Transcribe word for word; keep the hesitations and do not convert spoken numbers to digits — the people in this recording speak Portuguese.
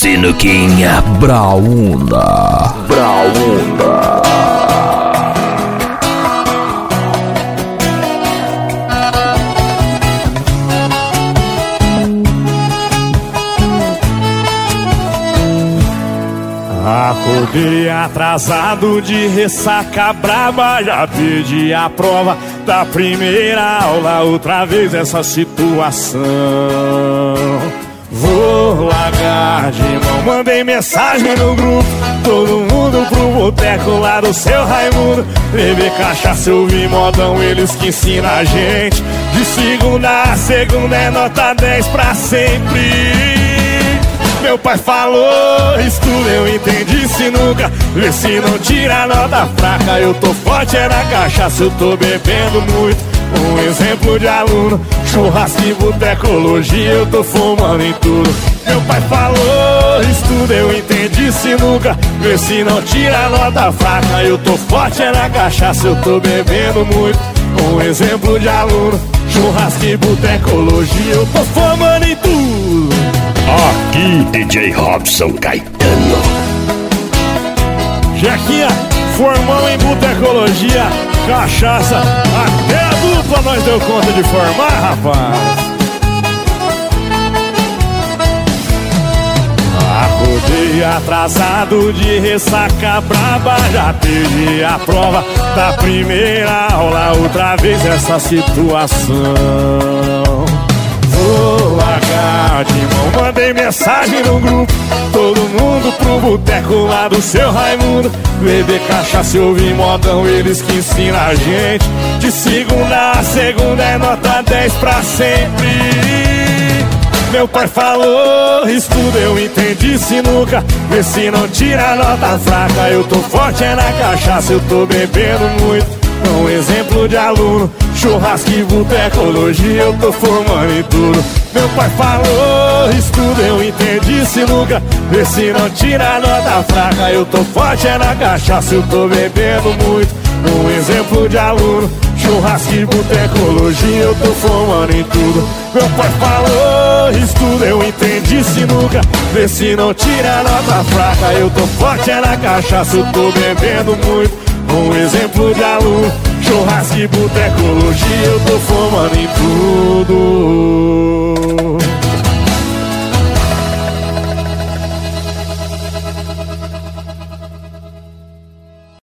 Sinuquinha Brauna. Brauna. Acordei atrasado de ressaca braba, já perdi a prova da primeira aula, outra vez essa situação. Vou largar de mão, mandei mensagem no grupo, todo mundo pro boteco lá do seu Raimundo. Beber cachaça, eu vi modão, eles que ensinam a gente. De segunda a segunda é nota dez pra sempre. Meu pai falou, estuda, eu entendi sinuca. Vê se não tira a nota fraca. Eu tô forte é na cachaça, eu tô bebendo muito. Um exemplo de aluno, churrasco e botecologia, eu tô fumando em tudo. Meu pai falou, estuda, eu entendi sinuca. Vê se não tira a nota fraca. Eu tô forte é na cachaça, eu tô bebendo muito. Um exemplo de aluno, churrasco e botecologia, eu tô fumando em tudo. Aqui, D J Robson Caetano. Jequinha, formão em botecologia, cachaça, até a dupla nós deu conta de formar, rapaz. Acordei atrasado de ressaca braba, já perdi a prova da primeira aula, outra vez essa situação. Vou largar de mão, mandei mensagem no grupo, todo mundo pro boteco lá do seu Raimundo. Beber cachaça, eu vi modão, eles que ensinam a gente. De segunda a segunda é nota dez pra sempre. Meu pai falou, estuda, eu entendi sinuca. Vê se não tira a nota fraca. Eu tô forte é na cachaça, eu tô bebendo muito. Um exemplo de aluno, churrasco e botecologia, eu tô fumando em tudo. Meu pai falou, estuda, eu entendi sinuca. Vê se não tira a nota fraca. Eu tô forte é na cachaça, eu tô bebendo muito. Um exemplo de aluno, churrasco e botecologia, eu tô fumando em tudo. Meu pai falou, estuda, eu entendi sinuca. Vê se não tira a nota fraca. Eu tô forte é na cachaça, eu tô bebendo muito. Um exemplo de aluno, churrasco e botecologia, eu tô fumando em tudo.